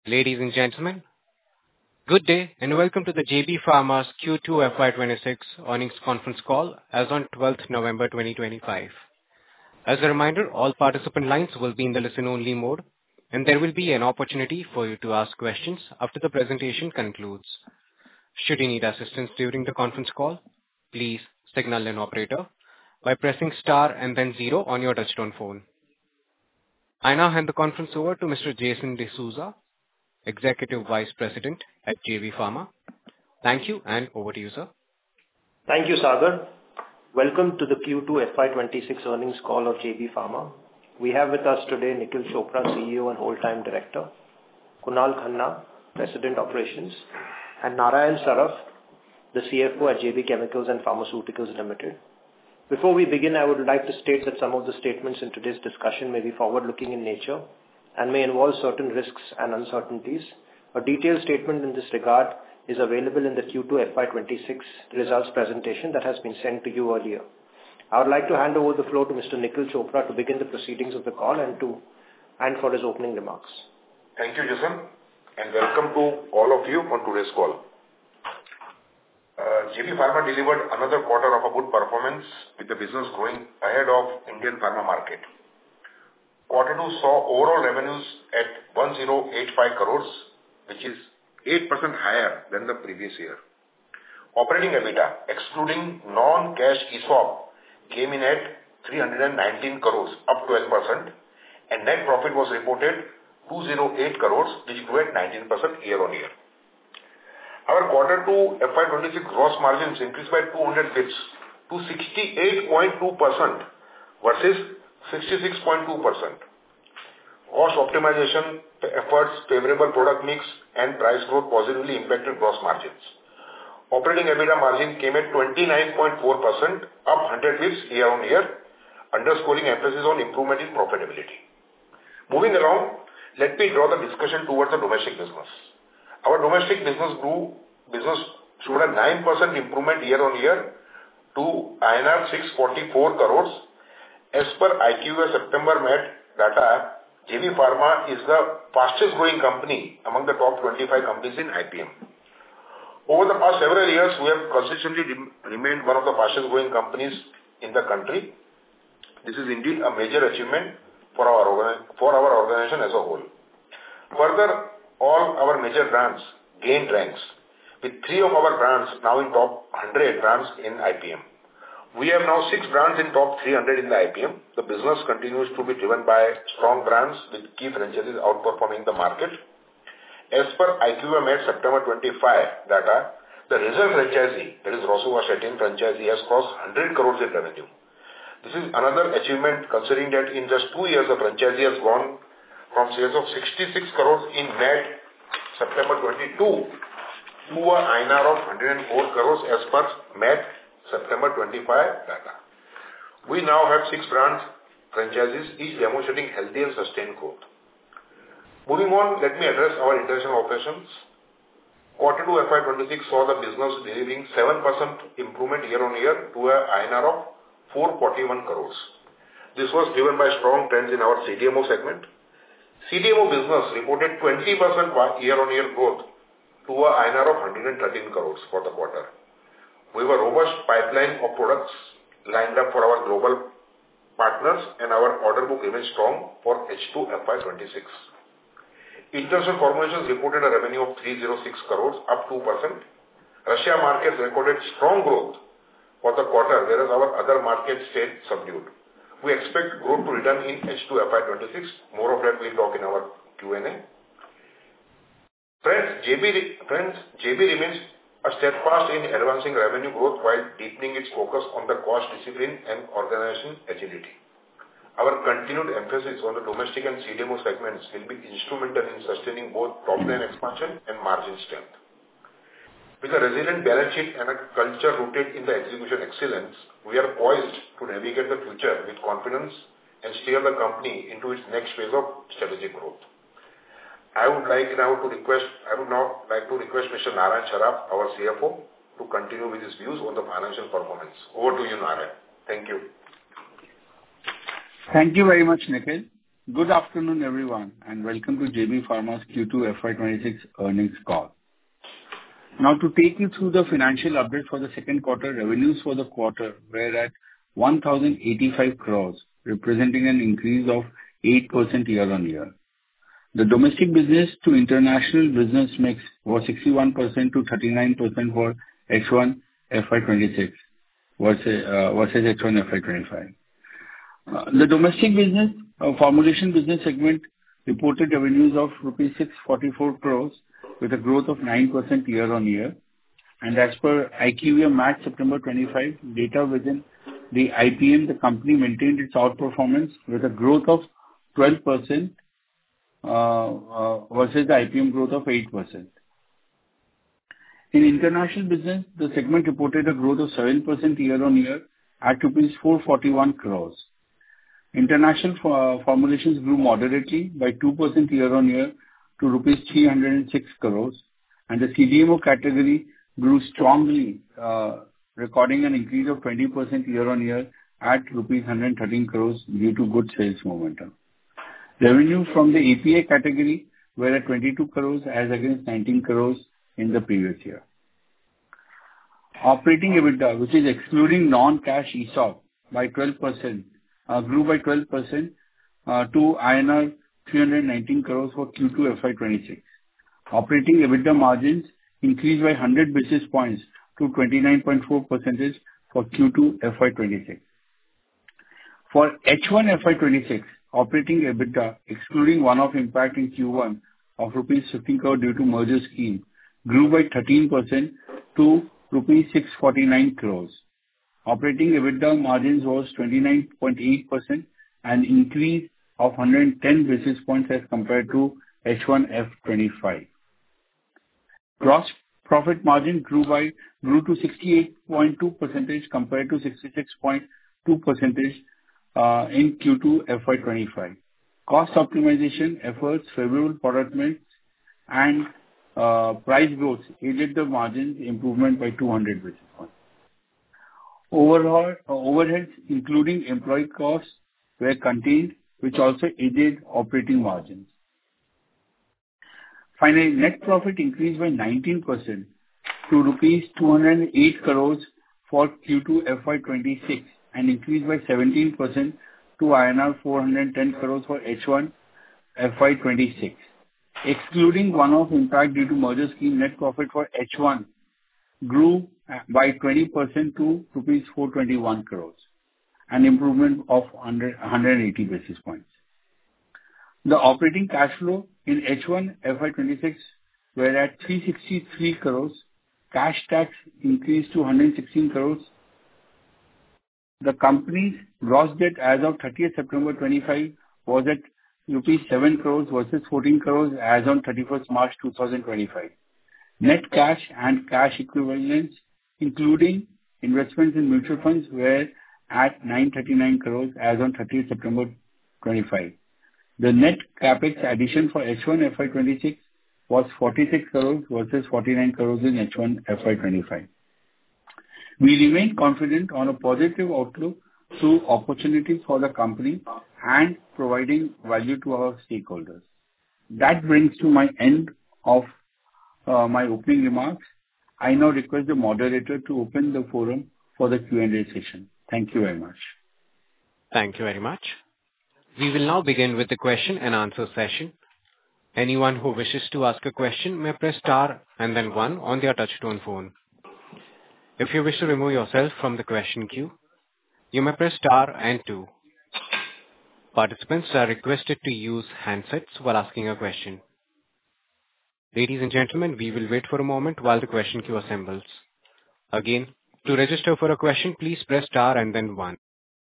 Ladies and gentlemen, good day and welcome to the JB Pharma's Q2 FY26 earnings conference call as on 12th November 2025. As a reminder, all participant lines will be in the listen-only mode, and there will be an opportunity for you to ask questions after the presentation concludes. Should you need assistance during the conference call, please signal an operator by pressing star and then zero on your touch-tone phone. I now hand the conference over to Mr. Jason D'Souza, Executive Vice President at JB Pharma. Thank you, and over to you, sir. Thank you, Sagar. Welcome to the Q2 FY26 earnings call of JB Pharma. We have with us today Nikhil Chopra, CEO and Whole-Time Director, Kunal Khanna, President Operations, and Narayan Saraf, the CFO at JB Chemicals and Pharmaceuticals Limited. Before we begin, I would like to state that some of the statements in today's discussion may be forward-looking in nature and may involve certain risks and uncertainties. A detailed statement in this regard is available in the Q2 FY26 results presentation that has been sent to you earlier. I would like to hand over the floor to Mr. Nikhil Chopra to begin the proceedings of the call and for his opening remarks. Thank you, Jason, and welcome to all of you on today's call. JB Pharma delivered another quarter of a good performance with the business growing ahead of Indian pharma market. Quarter 2 saw overall revenues at 1085 crores, which is 8% higher than the previous year. Operating EBITDA, excluding non-cash ESOP, came in at 319 crores, up 12%, and net profit was reported 208 crores, which grew at 19% year-on-year. Our Quarter 2 FY26 gross margins increased by 200 bps to 68.2% versus 66.2%. Cost optimization efforts, favorable product mix, and price growth positively impacted gross margins. Operating EBITDA margin came at 29.4%, up 100 bps year-on-year, underscoring emphasis on improvement in profitability. Moving along, let me draw the discussion towards the domestic business. Our domestic business showed a 9% improvement year-on-year to INR 644 crores. As per IQVIA September Met data, JB Pharma is the fastest growing company among the top 25 companies in IPM. Over the past several years, we have consistently remained one of the fastest growing companies in the country. This is indeed a major achievement for our organization as a whole. Further, all our major brands gained ranks, with 3 of our brands now in top 100 brands in IPM. We have now 6 brands in top 300 in the IPM. The business continues to be driven by strong brands with key franchises outperforming the market. As per IQVIA Met September 25 data, the Razel franchisee, that is Rosuvastatin franchisee, has crossed 100 crores in revenue. This is another achievement considering that in just 2 years, the franchisee has gone from sales of 66 crores in Met September 22 to a INR of 104 crores as per Met September 25 data. We now have 6 brands franchises, each demonstrating healthy and sustained growth. Moving on, let me address our international operations. Quarter 2 FY26 saw the business delivering 7% improvement year-on-year to a INR of 441 crores. This was driven by strong trends in our CDMO segment. CDMO business reported 20% year-on-year growth to a INR of 113 crores for the quarter. We have a robust pipeline of products lined up for our global partners, and our order book remains strong for H2 FY26. International formulations reported a revenue of 306 crores, up 2%. Russia markets recorded strong growth for the quarter, whereas our other markets stayed subdued. We expect growth to return in H2 FY26. More of that we'll talk in our Q&A. JB remains steadfast in advancing revenue growth while deepening its focus on the cost discipline and organization agility. Our continued emphasis on the domestic and CDMO segments will be instrumental in sustaining both top-line expansion and margin strength. With a resilient balance sheet and a culture rooted in the execution excellence, we are poised to navigate the future with confidence and steer the company into its next phase of strategic growth. I would now like to request Mr. Narayan Saraf, our CFO, to continue with his views on the financial performance. Over to you, Narayan. Thank you. Thank you very much, Nikhil. Good afternoon, everyone, and welcome to JB Pharma's Q2 FY26 earnings call. Now, to take you through the financial update for the second quarter, revenues for the quarter were at 1,085 crores, representing an increase of 8% year-on-year. The domestic business to international business mix was 61% to 39% for H1 FY26 versus H1 FY25. The domestic business formulation business segment reported revenues of rupees 644 crores with a growth of 9% year-on-year. And as per IQVIA March September 25 data within the IPM, the company maintained its outperformance with a growth of 12% versus the IPM growth of 8%. In international business, the segment reported a growth of 7% year-on-year at rupees 441 crores. International formulations grew moderately by 2% year-on-year to rupees 306 crores, and the CDMO category grew strongly, recording an increase of 20% year-on-year at rupees 113 crores due to good sales momentum. Revenue from the API category were at 22 crores as against 19 crores in the previous year. Operating EBITDA, which is excluding non-cash ESOP, grew by 12% to INR 319 crores for Q2 FY26. Operating EBITDA margins increased by 100 basis points to 29.4% for Q2 FY26. For H1 FY26, operating EBITDA, excluding one-off impact in Q1 of rupees 15 crore due to merger scheme, grew by 13% to rupees 649 crores. Operating EBITDA margins was 29.8%, an increase of 110 basis points as compared to H1 F25. Gross profit margin grew to 68.2% compared to 66.2% in Q2 FY25. Cost optimization efforts, favorable product mix, and price growth aided the margins improvement by 200 basis points. Overheads, including employee costs, were contained, which also aided operating margins. Finally, net profit increased by 19% to rupees 208 crores for Q2 FY26 and increased by 17% to INR 410 crores for H1 FY26. Excluding one-off impact due to merger scheme, net profit for H1 grew by 20% to rupees 421 crores, an improvement of 180 basis points. The operating cash flow in H1 FY26 were at 363 crores. Cash tax increased to 116 crores. The company's gross debt as of 30th September 25 was at rupees 7 crores versus 14 crores as on 31st March 2025. Net cash and cash equivalents, including investments in mutual funds, were at 939 crores as on 30th September 25. The net capex addition for H1 FY26 was 46 crores versus 49 crores in H1 FY25. We remain confident on a positive outlook through opportunities for the company and providing value to our stakeholders. That brings to my end of my opening remarks. I now request the moderator to open the forum for the Q&A session. Thank you very much. Thank you very much. We will now begin with the question and answer session. Anyone who wishes to ask a question may press star and then one on their touch-tone phone. If you wish to remove yourself from the question queue, you may press star and two. Participants are requested to use handsets while asking a question. Ladies and gentlemen, we will wait for a moment while the question queue assembles. Again, to register for a question, please press star and then one.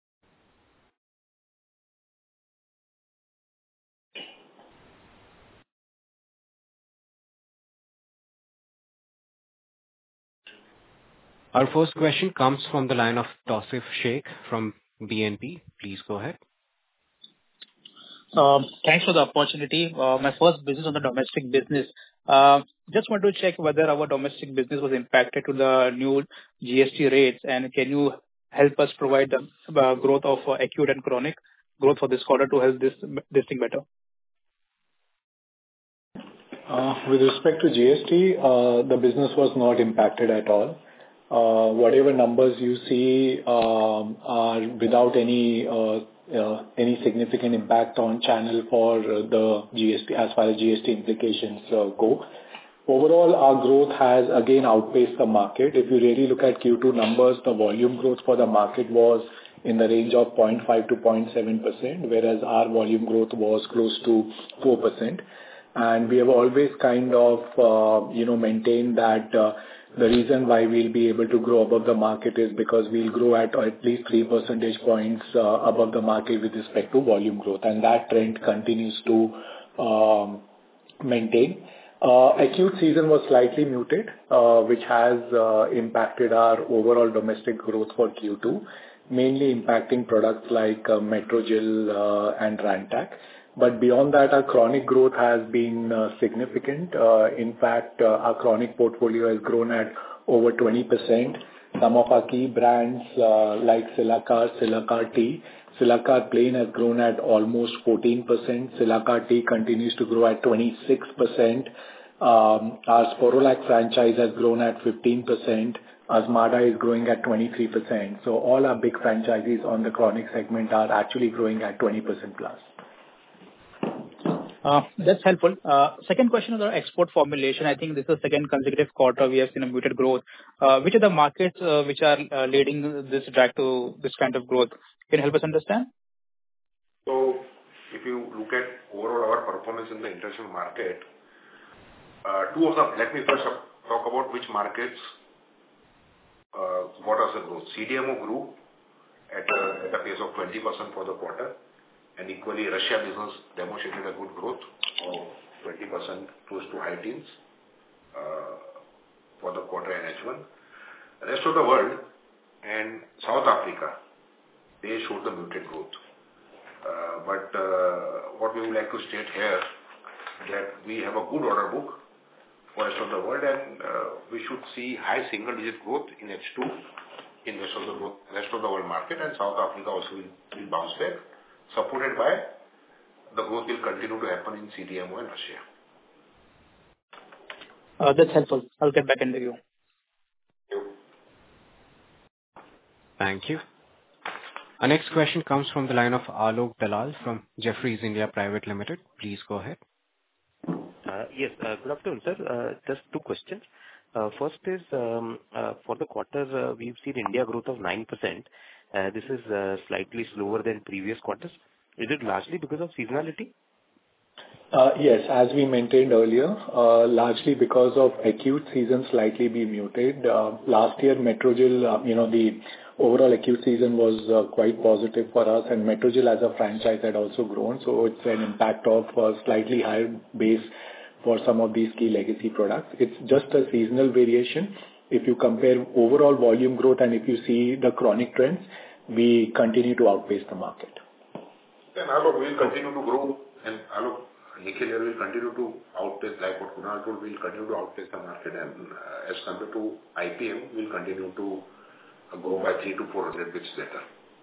Our first question comes from the line of Tausif Sheikh from BNP. Please go ahead. Thanks for the opportunity. My first business on the domestic business. Just want to check whether our domestic business was impacted to the new GST rates, and can you help us provide the growth of acute and chronic growth for this quarter to help this thing better? With respect to GST, the business was not impacted at all. Whatever numbers you see are without any significant impact on channel for the GST, as far as GST implications go. Overall, our growth has again outpaced the market. If you really look at Q2 numbers, the volume growth for the market was in the range of 0.5 to 0.7%, whereas our volume growth was close to 4%. And we have always kind of, maintained that the reason why we'll be able to grow above the market is because we'll grow at least 3 percentage points above the market with respect to volume growth. And that trend continues to maintain. Acute season was slightly muted, which has impacted our overall domestic growth for Q2, mainly impacting products like Metrogyl and Rantac. But beyond that, our chronic growth has been significant. In fact, our chronic portfolio has grown at over 20%. Some of our key brands like Cilacar, Cilacar T, Cilacar Plain has grown at almost 14%. Cilacar T continues to grow at 26%. Our Sporlac franchise has grown at 15%. Azmarda is growing at 23%. So all our big franchises on the chronic segment are actually growing at 20% plus. That's helpful. Second question is on export formulation. I think this is the second consecutive quarter we have seen a muted growth. Which are the markets which are leading this drag to this kind of growth? Can you help us understand? So, if you look at overall our performance in the international market, let me first talk about which markets what was the growth. CDMO grew at a pace of 20% for the quarter. And equally, Russia business demonstrated a good growth of 20%, close to high teens for the quarter and H1. The rest of the world and South Africa, they showed the muted growth. But what we would like to state here that we have a good order book for rest of the world, and we should see high single-digit growth in H2 in rest of the world market, and South Africa also will bounce back, supported by the growth will continue to happen in CDMO and Russia. That's helpful. I'll get back into you. Thank you. Our next question comes from the line of Alok Dalal from Jefferies India Private Limited. Please go ahead. Yes, good afternoon, sir. Just two questions. First is, for the quarter, we've seen India growth of 9%. This is slightly slower than previous quarters. Is it largely because of seasonality? Yes, as we maintained earlier, largely because of acute season slightly be muted. Last year, Metrogyl, the overall acute season was quite positive for us, and Metrogyl as a franchise had also grown. So it's an impact of slightly higher base for some of these key legacy products. It's just a seasonal variation. If you compare overall volume growth and if you see the chronic trends, we continue to outpace the market. And Alok will continue to grow, and Alok, Nikhil here will continue to outpace, like what Kunal told, will continue to outpace the market, and as compared to IPM, will continue to go by 300 to 400 bits better.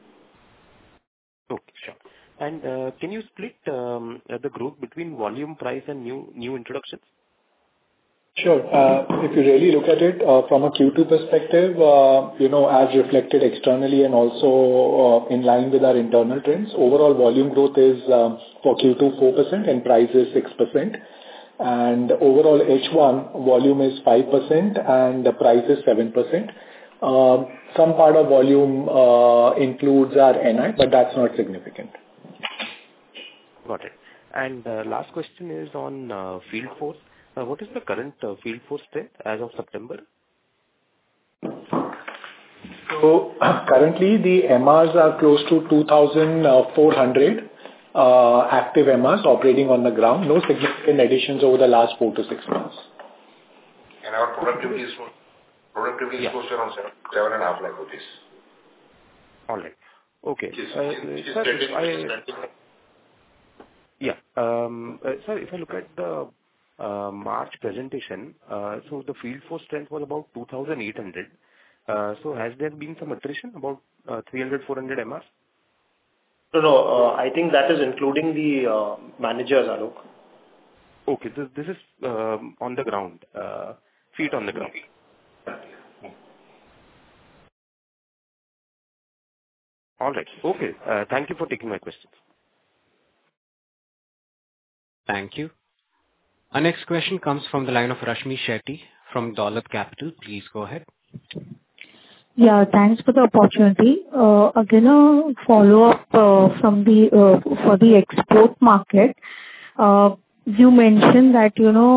Okay, sure. And can you split the growth between volume, price, and new introductions? Sure. If you really look at it from a Q2 perspective, as reflected externally and also in line with our internal trends, overall volume growth is for Q2 4% and price is 6%. And overall H1 volume is 5% and the price is 7%. Some part of volume includes our NI, but that's not significant. Got it. And last question is on field force. What is the current field force strength as of September? So currently the MRs are close to 2,400 active MRs operating on the ground. No significant additions over the last 4 to 6 months. And our productivity is close to around 7.5 lakh rupees. All right. Okay. Sir, if I look at the March presentation, so the field force strength was about 2,800. So has there been some attrition, about 300, 400 MRs? No, I think that is including the managers, Alok. Okay. This is on the ground, feet on the ground. All right. Okay. Thank you for taking my questions. Thank you. Our next question comes from the line of Rashmi Shetty from Dolat Capital. Please go ahead. Yeah, thanks for the opportunity. Again, a follow-up from for the export market. You mentioned that,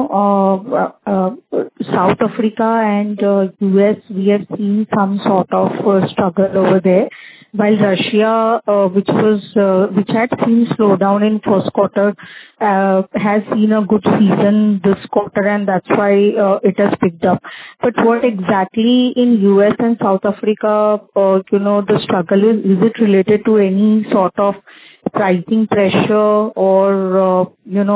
South Africa and US, we have seen some sort of struggle over there, while Russia, which had seen slowdown in first quarter, has seen a good season this quarter, and that's why it has picked up. But what exactly in US and South Africa, the struggle is? Is it related to any sort of pricing pressure or,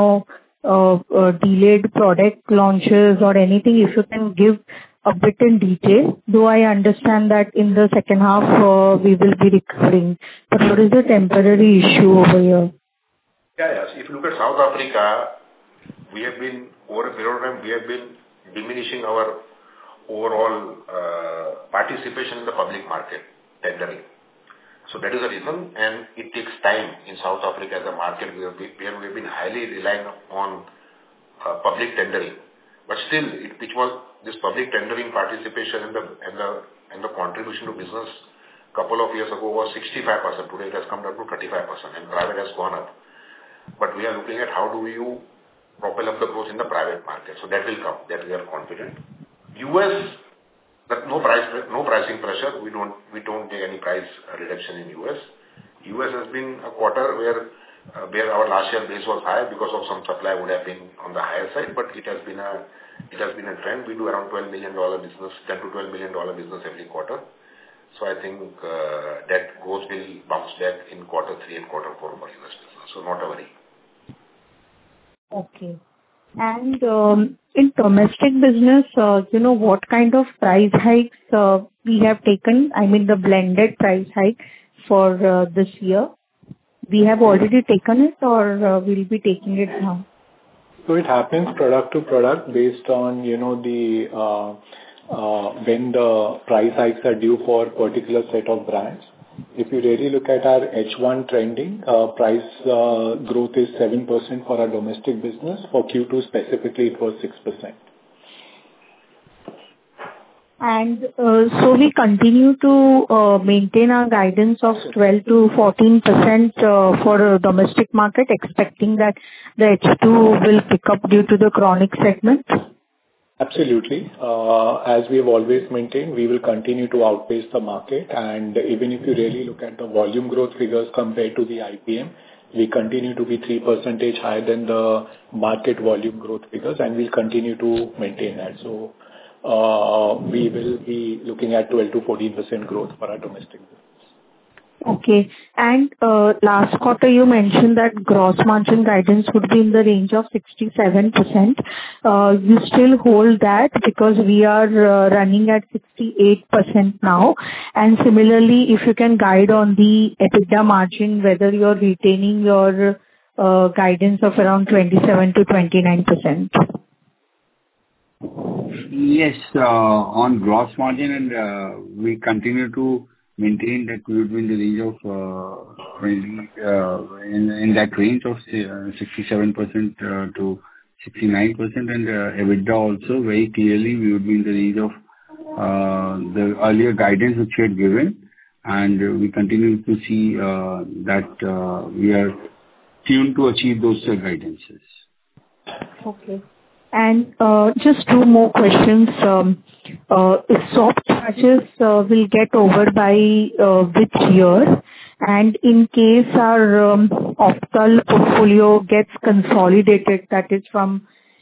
delayed product launches or anything? If you can give a bit in detail, though I understand that in the second half we will be recovering. But what is the temporary issue over here? Yes. If you look at South Africa, we have been, over a period of time, we have been diminishing our overall participation in the public market tendering. So that is the reason, and it takes time in South Africa as a market where we have been highly relying on public tendering. But still, this public tendering participation and the contribution to business a couple of years ago was 65%. Today it has come down to 35%, and private has gone up. But we are looking at how do you propel up the growth in the private market. So that will come. That we are confident. US, that no pricing pressure. We don't take any price reduction in US. US has been a quarter where our last year base was high because of some supply would have been on the higher side, but it has been a trend. We do around $12 million business, $10 to $12 million business every quarter. So I think that growth will bounce back in quarter 3 and quarter 4 for US business. So not a worry. Okay. And in domestic business, what kind of price hikes we have taken? I mean, the blended price hike for this year. We have already taken it, or we'll be taking it now? So it happens product to product based on, when the price hikes are due for a particular set of brands. If you really look at our H1 trending, price growth is 7% for our domestic business. For Q2 specifically, it was 6%. And so we continue to maintain our guidance of 12 to 14% for domestic market, expecting that the H2 will pick up due to the chronic segment. Absolutely. As we have always maintained, we will continue to outpace the market. And even if you really look at the volume growth figures compared to the IPM, we continue to be 3% higher than the market volume growth figures, and we'll continue to maintain that. So we will be looking at 12 to 14% growth for our domestic business. Okay. And last quarter, you mentioned that gross margin guidance would be in the range of 67%. You still hold that because we are running at 68% now. And similarly, if you can guide on the EBITDA margin, whether you're retaining your guidance of around 27 to 29%. Yes, on gross margin, and we continue to maintain that we would be in the range of in that range of 67% to 69%, and EBITDA also very clearly we would be in the range of the earlier guidance which we had given, and we continue to see that we are tuned to achieve those guidances. Okay. And just two more questions. If soft charges will get over by which year? And in case our optical portfolio gets consolidated, that is from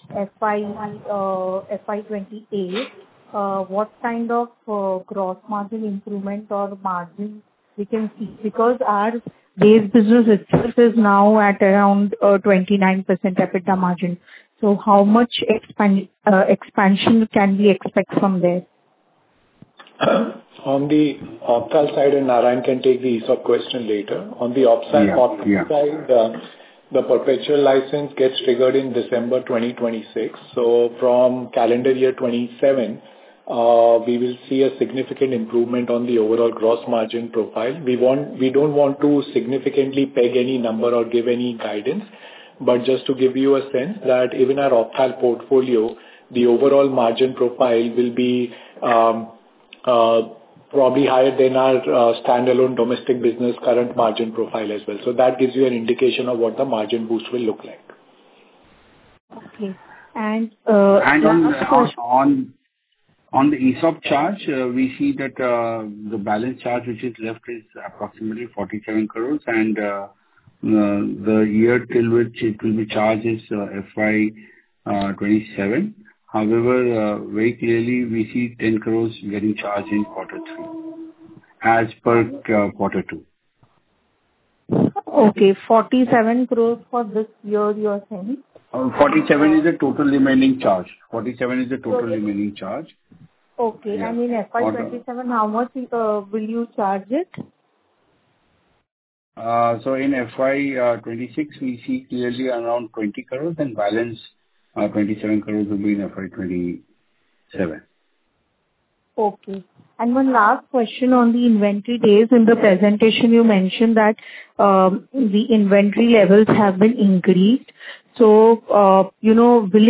FY28, what kind of gross margin improvement or margin we can see? Because our base business itself is now at around 29% EBITDA margin. So how much expansion can we expect from there? On the Ophthal side, and Narayan can take the ESOP question later. On the Ophthal side, the perpetual license gets triggered in December 2026. So from calendar year 27, we will see a significant improvement on the overall gross margin profile. We don't want to significantly peg any number or give any guidance, but just to give you a sense that even our Ophthal portfolio, the overall margin profile will be probably higher than our standalone domestic business current margin profile as well. So that gives you an indication of what the margin boost will look like. Okay. And on the ESOP charge, we see that the balance charge which is left is approximately 47 crores, and the year till which it will be charged is FY 27. However, very clearly we see 10 crores getting charged in quarter 3 as per quarter 2. Okay, 47 crores for this year you are saying? 47 is the total remaining charge. 47 is the total remaining charge. Okay, yeah. And in FY 27, how much will you charge it? So in FY 26, we see clearly around 20 crores and balance 27 crores will be in FY 27. Okay. And one last question on the inventory days. In the presentation, you mentioned that the inventory levels have been increased. So, will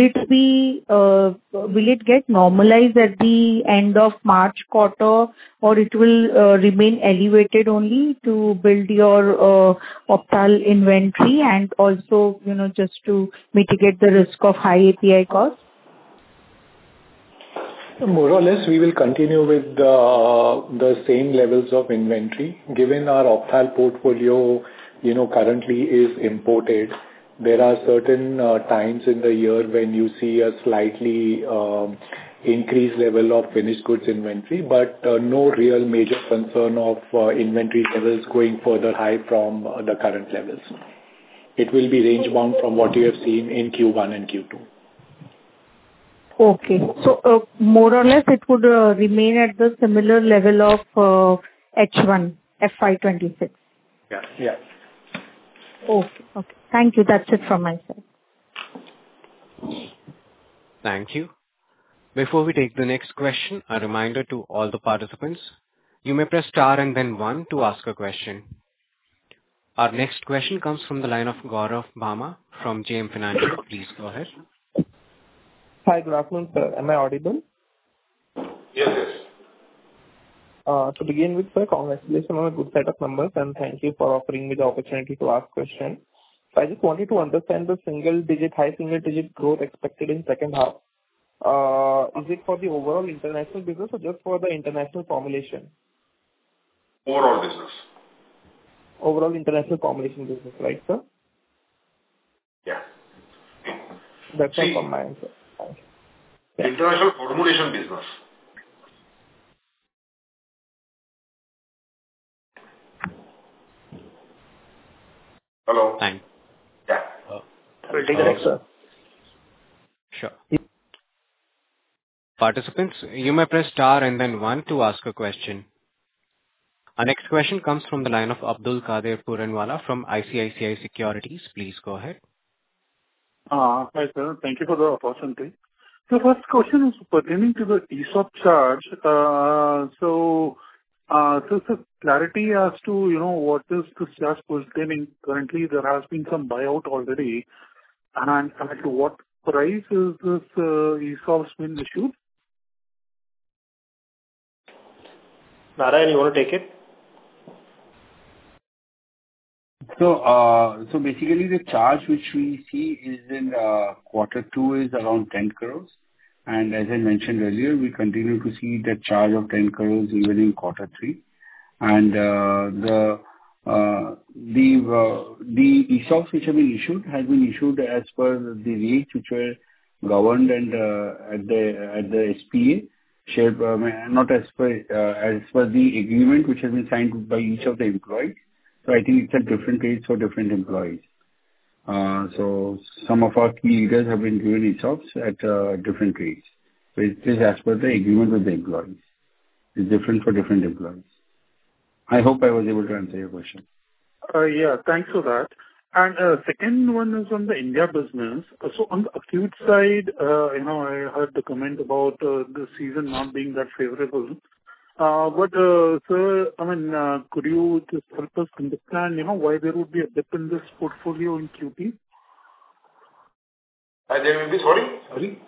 it get normalized at the end of March quarter, or it will remain elevated only to build your Ophthal inventory and also, just to mitigate the risk of high API costs? More or less, we will continue with the same levels of inventory. Given our Ophthal portfolio, currently is imported, there are certain times in the year when you see a slightly increased level of finished goods inventory, but no real major concern of inventory levels going further high from the current levels. It will be range bound from what you have seen in Q1 and Q2. Okay. So, more or less, it would remain at the similar level of H1, FY26. Yeah. Okay. Thank you. That's it from my side. Thank you. Before we take the next question, a reminder to all the participants. You may press star and then 1 to ask a question. Our next question comes from the line of Gaurav Bhama from JM Financial. Please go ahead. Hi, good afternoon, sir. Am I audible? Yes. To begin with, sir, congratulations on a good set of numbers, and thank you for offering me the opportunity to ask questions. So I just wanted to understand the high single-digit growth expected in second half. Is it for the overall international business or just for the international formulation? Overall business. Overall international formulation business, right, sir? Yeah. That's all from my end, sir. Thank you. International formulation business. Hello? Thanks. Yeah. We'll take the next, sir. Sure. Participants, you may press star and then 1 to ask a question. Our next question comes from the line of Abdul Qadir Puranwala from ICICI Securities. Please go ahead. Hi, sir. Thank you for the opportunity. The first question is pertaining to the ESOP charge. So clarity as to, what is this charge pertaining. Currently, there has been some buyout already. And at what price is this ESOPs been issued? Narayan, you want to take it? So basically the charge which we see is in quarter 2 is around 10 crores. And as I mentioned earlier, we continue to see that charge of 10 crores even in quarter 3. And the ESOPs which have been issued has been issued as per the rates which were governed and at the SPA, shared, not as per the agreement which has been signed by each of the employees. So I think it's at different rates for different employees. So some of our key leaders have been given ESOPs at different rates. So it is as per the agreement with the employees. is different for different employees. I hope I was able to answer your question. Yeah, thanks for that. And second one is on the India business. So on the acute side, I heard the comment about the season not being that favorable. But sir, could you just help us understand, why there would be a dip in this portfolio in QT? There will be, sorry?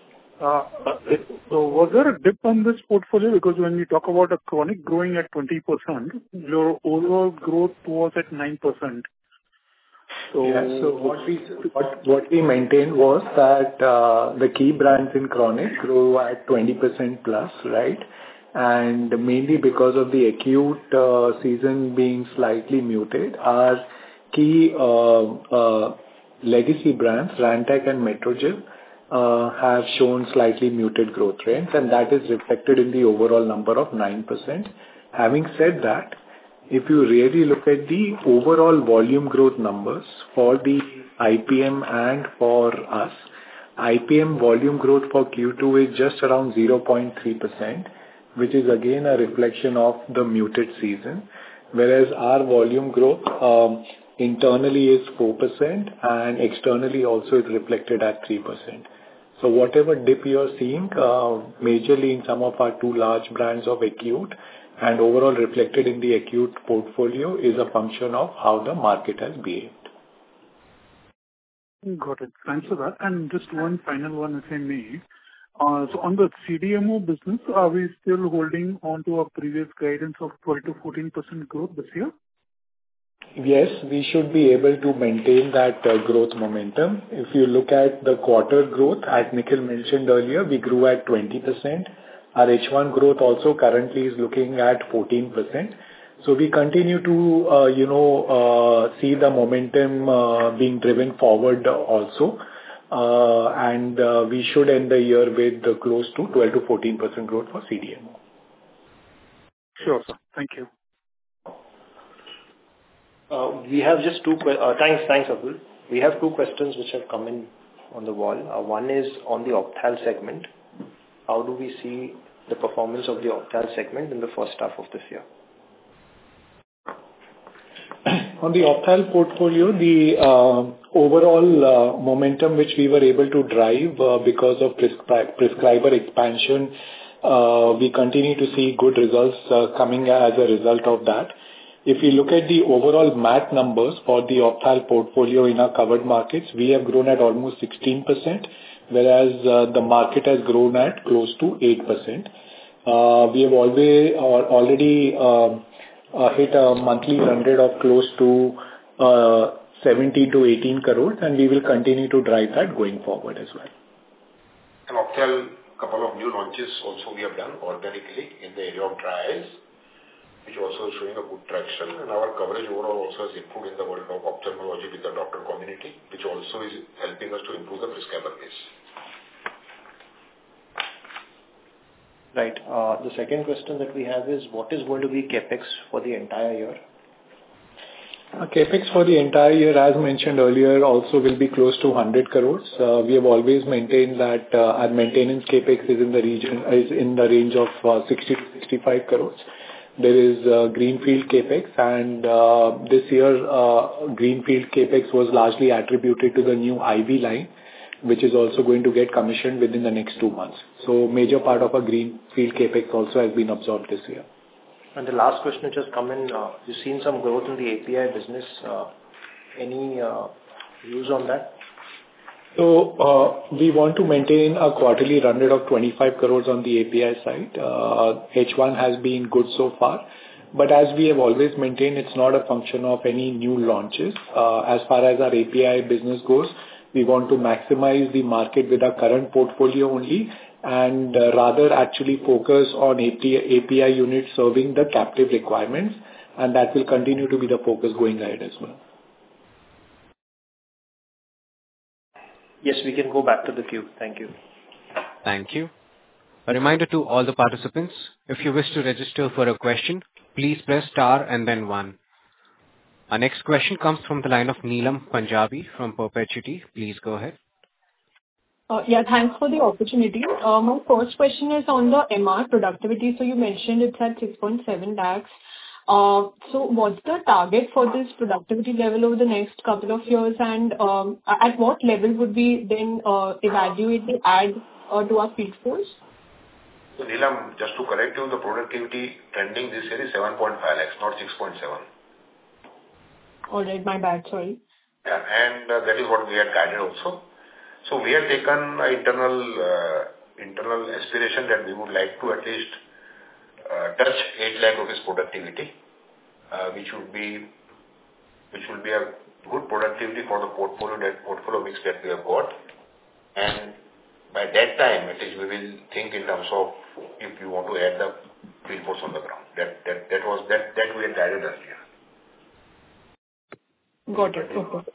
So was there a dip on this portfolio? Because when you talk about a chronic growing at 20%, your overall growth was at 9%. So what we maintained was that the key brands in chronic grew at 20% plus, right? And mainly because of the acute season being slightly muted, our key legacy brands, Rantac and Metrogyl, have shown slightly muted growth trends, and that is reflected in the overall number of 9%. Having said that, if you really look at the overall volume growth numbers for the IPM and for us, IPM volume growth for Q2 is just around 0.3%, which is again a reflection of the muted season, whereas our volume growth internally is 4% and externally also is reflected at 3%. So whatever dip you are seeing, majorly in some of our two large brands of acute and overall reflected in the acute portfolio, is a function of how the market has behaved. Got it. Thanks for that. And just one final one, if I may. So on the CDMO business, are we still holding on to our previous guidance of 12 to 14% growth this year? Yes, we should be able to maintain that growth momentum. If you look at the quarter growth, as Nikhil mentioned earlier, we grew at 20%. Our H1 growth also currently is looking at 14%. So we continue to, see the momentum being driven forward also. And we should end the year with close to 12 to 14% growth for CDMO. Sure, sir. Thank you. We have just two thanks, Abdul. We have two questions which have come in on the wall. One is on the Ophthal segment. How do we see the performance of the Ophthal segment in the first half of this year? On the Ophthal portfolio, the overall momentum which we were able to drive because of prescriber expansion, we continue to see good results coming as a result of that. If you look at the overall MAT numbers for the Ophthal portfolio in our covered markets, we have grown at almost 16%, whereas the market has grown at close to 8%. We have already hit a monthly run rate of close to 17 to 18 crores, and we will continue to drive that going forward as well. And Ophthal, couple of new launches also we have done organically in the area of dry eyes, which also is showing a good traction, and our coverage overall also has improved in the world of ophthalmology with the doctor community, which also is helping us to improve the prescriber base. Right. The second question that we have is, what is going to be CapEx for the entire year? CapEx for the entire year, as mentioned earlier, also will be close to 100 crores. We have always maintained that our maintenance CapEx is in the range of 60 to 65 crores. There is greenfield CapEx, and this year greenfield CapEx was largely attributed to the new IV line, which is also going to get commissioned within the next 2 months. So major part of our greenfield CapEx also has been absorbed this year. And the last question which has come in, you've seen some growth in the API business. Any views on that? So we want to maintain a quarterly run rate of 25 crores on the API side. H1 has been good so far, but as we have always maintained, it's not a function of any new launches. As far as our API business goes, we want to maximize the market with our current portfolio only, and rather actually focus on API units serving the captive requirements, and that will continue to be the focus going ahead as well. Yes, we can go back to the queue. Thank you. Thank you. A reminder to all the participants, if you wish to register for a question, please press star and then 1. Our next question comes from the line of Neelam Punjabi from Perpetuity. Please go ahead. Yeah, thanks for the opportunity. My first question is on the MR productivity. So you mentioned it's at 6.7 lakhs. So what's the target for this productivity level over the next couple of years, and at what level would we then evaluate the add to our field force? So Neelam, just to correct you, the productivity trending this year is 7.5 lakhs, not 6.7. All right, my bad, sorry. Yeah, and that is what we had guided also. So we have taken an internal aspiration that we would like to at least touch 8 lakh rupees productivity, which will be a good productivity for the portfolio mix that we have got. And by that time, at least we will think in terms of if we want to add the field force on the ground. That we had guided earlier. Got it. Okay.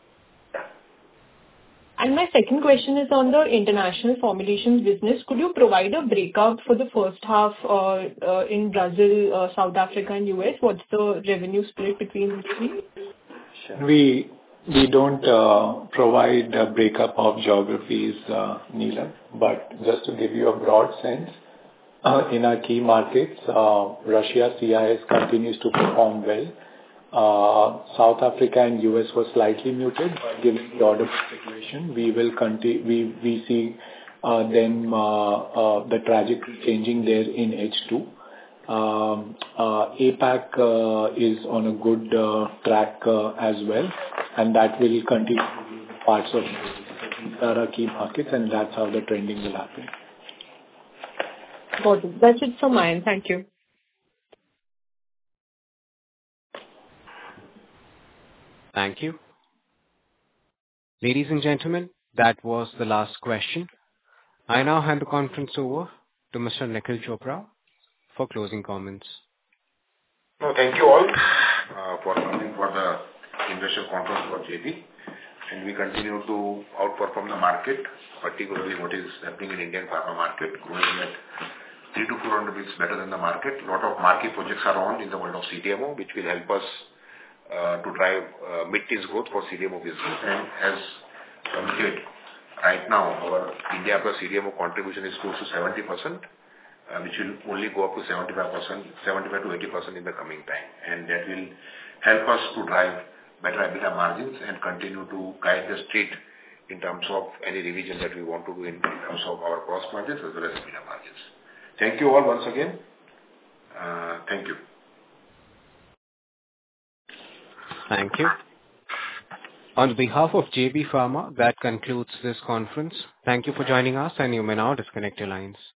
And my second question is on the international formulations business. Could you provide a breakup for the first half in Brazil, South Africa, and US? What's the revenue split between the three? We don't provide a breakup of geographies, Neelam, but just to give you a broad sense, in our key markets, Russia, CIS continues to perform well. South Africa and US were slightly muted, but given the order situation, we will continue. We see the trajectory changing there in H2. APAC is on a good track as well, and that will continue to be parts of our key markets, and that's how the trending will happen. Got it. That's it from my end. Thank you. Thank you. Ladies and gentlemen, that was the last question. I now hand the conference over to Mr. Nikhil Chopra for closing comments. No, thank you all for coming for the investor conference for JB. And we continue to outperform the market, particularly what is happening in Indian pharma market, growing at 300 to 400 bits better than the market. A lot of market projects are on in the world of CDMO, which will help us to drive mid-teens growth for CDMO business. And as communicated, right now, our India plus CDMO contribution is close to 70%, which will only go up to 75% to 80% in the coming time. And that will help us to drive better EBITDA margins and continue to guide the street in terms of any revision that we want to do in terms of our gross margins as well as EBITDA margins. Thank you all once again. Thank you. Thank you. On behalf of JB Pharma, that concludes this conference. Thank you for joining us, and you may now disconnect your lines.